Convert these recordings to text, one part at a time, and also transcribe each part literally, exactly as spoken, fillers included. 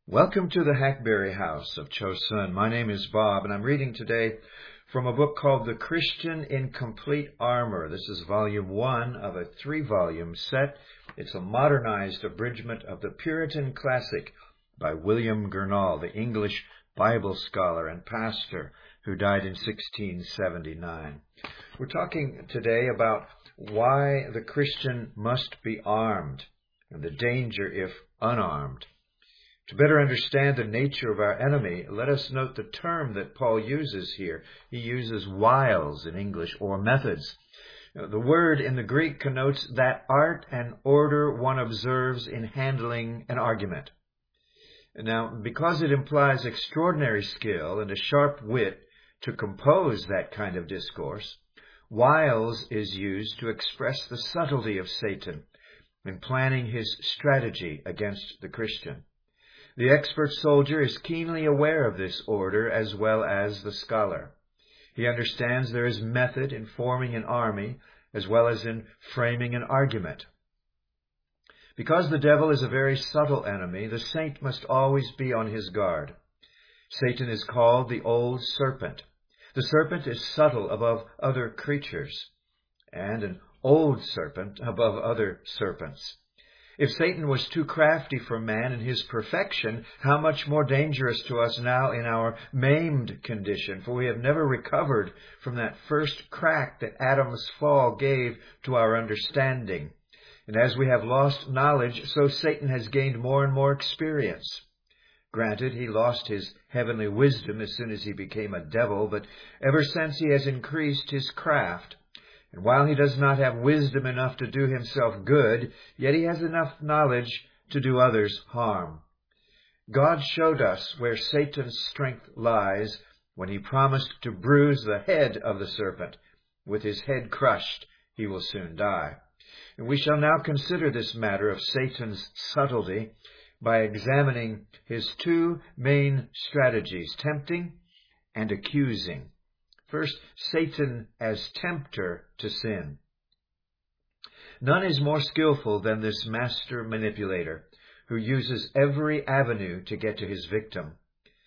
Welcome to the Hackberry House of Chosun. My name is Bob, and I'm reading today from a book called The Christian in Complete Armor. This is volume one of a three-volume set. It's a modernized abridgment of the Puritan classic by William Gurnall, the English Bible scholar and pastor who died in sixteen seventy-nine. We're talking today about why the Christian must be armed and the danger if unarmed. To better understand the nature of our enemy, let us note the term that Paul uses here. He uses wiles in English, or methods. The word in the Greek connotes that art and order one observes in handling an argument. Now, because it implies extraordinary skill and a sharp wit to compose that kind of discourse, wiles is used to express the subtlety of Satan in planning his strategy against the Christian. The expert soldier is keenly aware of this order as well as the scholar. He understands there is method in forming an army as well as in framing an argument. Because the devil is a very subtle enemy, the saint must always be on his guard. Satan is called the old serpent. The serpent is subtle above other creatures, and an old serpent above other serpents. If Satan was too crafty for man in his perfection, how much more dangerous to us now in our maimed condition, for we have never recovered from that first crack that Adam's fall gave to our understanding. And as we have lost knowledge, so Satan has gained more and more experience. Granted, he lost his heavenly wisdom as soon as he became a devil, but ever since he has increased his craft. And while he does not have wisdom enough to do himself good, yet he has enough knowledge to do others harm. God showed us where Satan's strength lies when he promised to bruise the head of the serpent. With his head crushed, he will soon die. And we shall now consider this matter of Satan's subtlety by examining his two main strategies, tempting and accusing. First, Satan as tempter to sin. None is more skillful than this master manipulator who uses every avenue to get to his victim.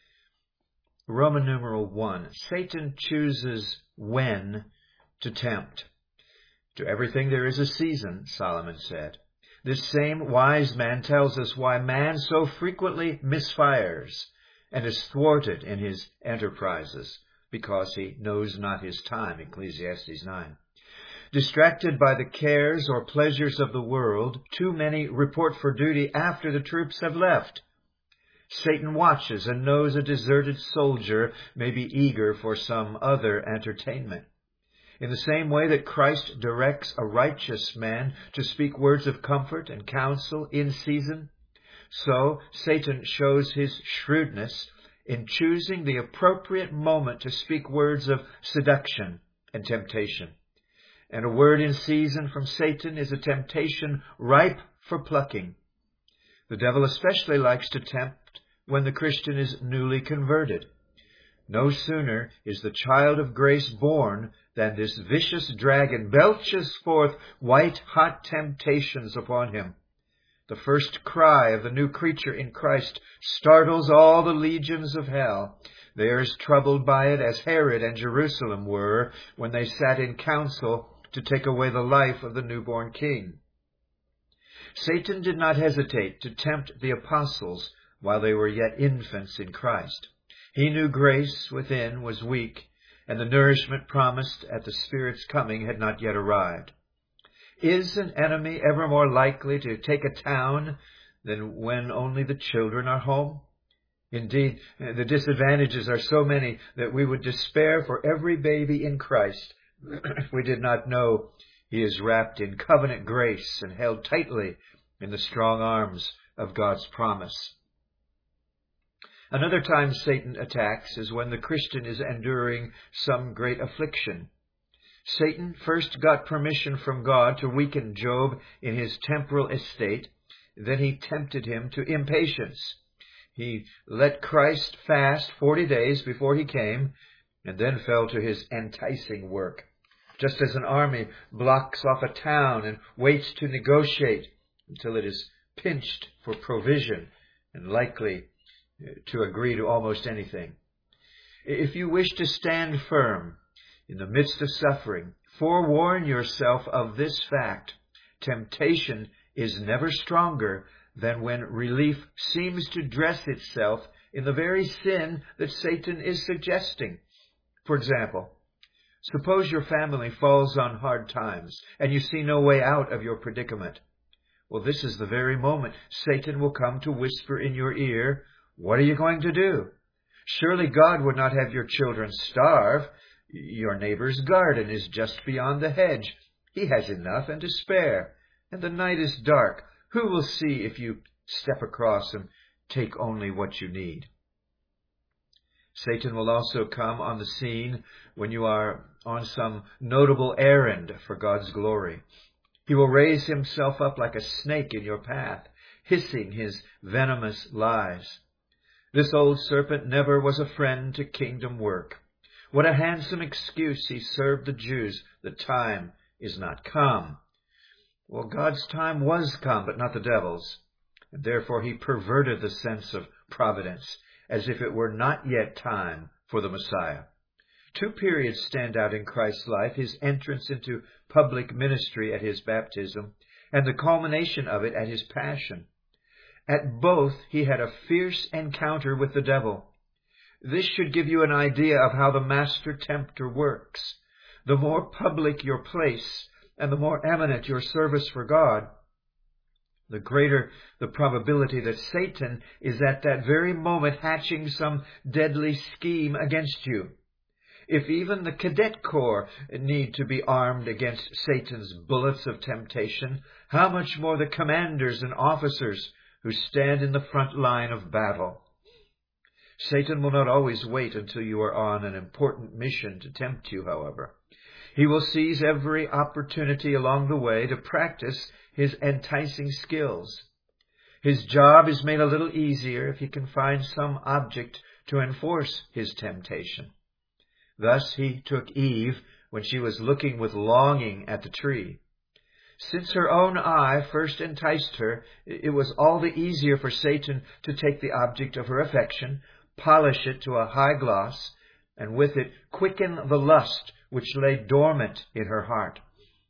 Roman numeral one, Satan chooses when to tempt. To everything there is a season, Solomon said. This same wise man tells us why man so frequently misfires and is thwarted in his enterprises. Because he knows not his time, Ecclesiastes nine. Distracted by the cares or pleasures of the world, too many report for duty after the troops have left. Satan watches and knows a deserted soldier may be eager for some other entertainment. In the same way that Christ directs a righteous man to speak words of comfort and counsel in season, so Satan shows his shrewdness in choosing the appropriate moment to speak words of seduction and temptation. And a word in season from Satan is a temptation ripe for plucking. The devil especially likes to tempt when the Christian is newly converted. No sooner is the child of grace born than this vicious dragon belches forth white-hot temptations upon him. The first cry of the new creature in Christ startles all the legions of hell. They are as troubled by it as Herod and Jerusalem were when they sat in council to take away the life of the newborn king. Satan did not hesitate to tempt the apostles while they were yet infants in Christ. He knew grace within was weak, and the nourishment promised at the Spirit's coming had not yet arrived. Is an enemy ever more likely to take a town than when only the children are home? Indeed, the disadvantages are so many that we would despair for every baby in Christ if we did not know he is wrapped in covenant grace and held tightly in the strong arms of God's promise. Another time Satan attacks is when the Christian is enduring some great affliction. Satan first got permission from God to weaken Job in his temporal estate. Then he tempted him to impatience. He let Christ fast forty days before he came, and then fell to his enticing work. Just as an army blocks off a town and waits to negotiate until it is pinched for provision and likely to agree to almost anything. If you wish to stand firm in the midst of suffering, forewarn yourself of this fact. Temptation is never stronger than when relief seems to dress itself in the very sin that Satan is suggesting. For example, suppose your family falls on hard times and you see no way out of your predicament. Well, this is the very moment Satan will come to whisper in your ear, "What are you going to do? Surely God would not have your children starve. Your neighbor's garden is just beyond the hedge. He has enough and to spare. And the night is dark. Who will see if you step across and take only what you need?" Satan will also come on the scene when you are on some notable errand for God's glory. He will raise himself up like a snake in your path, hissing his venomous lies. This old serpent never was a friend to kingdom work. What a handsome excuse he served the Jews. The time is not come. Well, God's time was come, but not the devil's. And therefore he perverted the sense of providence, as if it were not yet time for the Messiah. Two periods stand out in Christ's life: his entrance into public ministry at his baptism, and the culmination of it at his passion. At both, he had a fierce encounter with the devil. This should give you an idea of how the master tempter works. The more public your place and the more eminent your service for God, the greater the probability that Satan is at that very moment hatching some deadly scheme against you. If even the cadet corps need to be armed against Satan's bullets of temptation, how much more the commanders and officers who stand in the front line of battle. Satan will not always wait until you are on an important mission to tempt you, however. He will seize every opportunity along the way to practice his enticing skills. His job is made a little easier if he can find some object to enforce his temptation. Thus he took Eve when she was looking with longing at the tree. Since her own eye first enticed her, it was all the easier for Satan to take the object of her affection, polish it to a high gloss, and with it quicken the lust which lay dormant in her heart.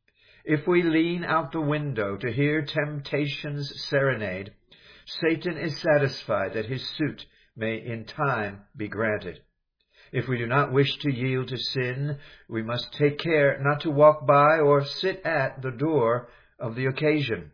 If we lean out the window to hear temptation's serenade, Satan is satisfied that his suit may in time be granted. If we do not wish to yield to sin, we must take care not to walk by or sit at the door of the occasion.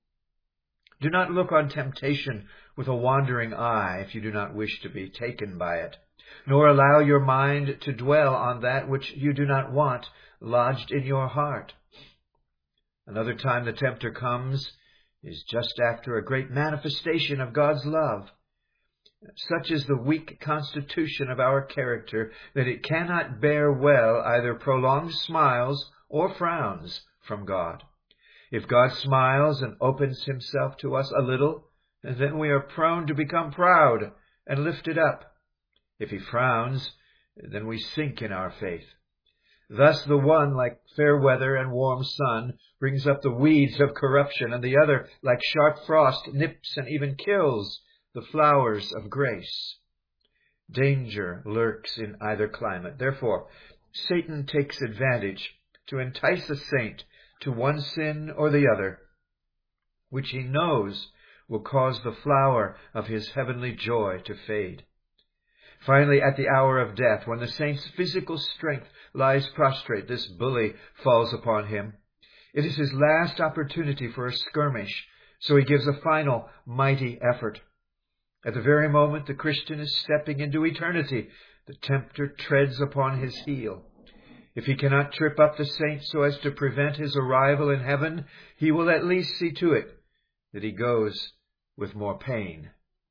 Do not look on temptation with a wandering eye if you do not wish to be taken by it, nor allow your mind to dwell on that which you do not want lodged in your heart. Another time the tempter comes is just after a great manifestation of God's love. Such is the weak constitution of our character that it cannot bear well either prolonged smiles or frowns from God. If God smiles and opens himself to us a little, then we are prone to become proud and lifted up. If he frowns, then we sink in our faith. Thus the one, like fair weather and warm sun, brings up the weeds of corruption, and the other, like sharp frost, nips and even kills the flowers of grace. Danger lurks in either climate. Therefore, Satan takes advantage to entice a saint to one sin or the other, which he knows will cause the flower of his heavenly joy to fade. Finally, at the hour of death, when the saint's physical strength lies prostrate, this bully falls upon him. It is his last opportunity for a skirmish, so he gives a final mighty effort. At the very moment the Christian is stepping into eternity, the tempter treads upon his heel. If he cannot trip up the saint so as to prevent his arrival in heaven, he will at least see to it that he goes with more pain.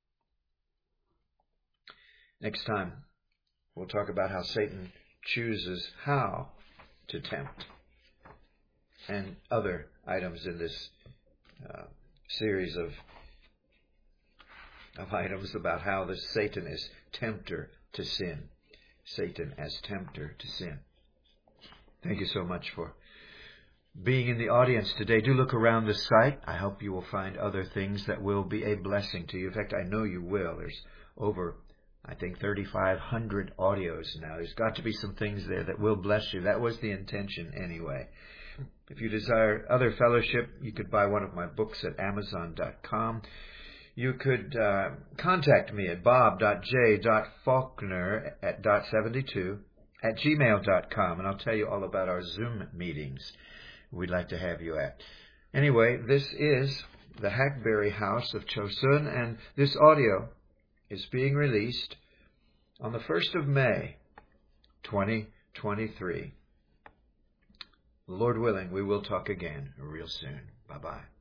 Next time, we'll talk about how Satan chooses how to tempt, and other items in this uh, series of of items about how this Satan is tempter to sin. Satan as tempter to sin. Thank you so much for being in the audience today. Do look around the site. I hope you will find other things that will be a blessing to you. In fact, I know you will. There's over, I think, thirty-five hundred audios now. There's got to be some things there that will bless you. That was the intention anyway. If you desire other fellowship, you could buy one of my books at amazon dot com. You could uh, contact me at bob dot j dot faulkner at dot seventy-two at gmail dot com, and I'll tell you all about our Zoom meetings we'd like to have you at. Anyway, this is the Hackberry House of Chosun, and this audio is being released on the first of May, twenty twenty-three. Lord willing, we will talk again real soon. Bye-bye.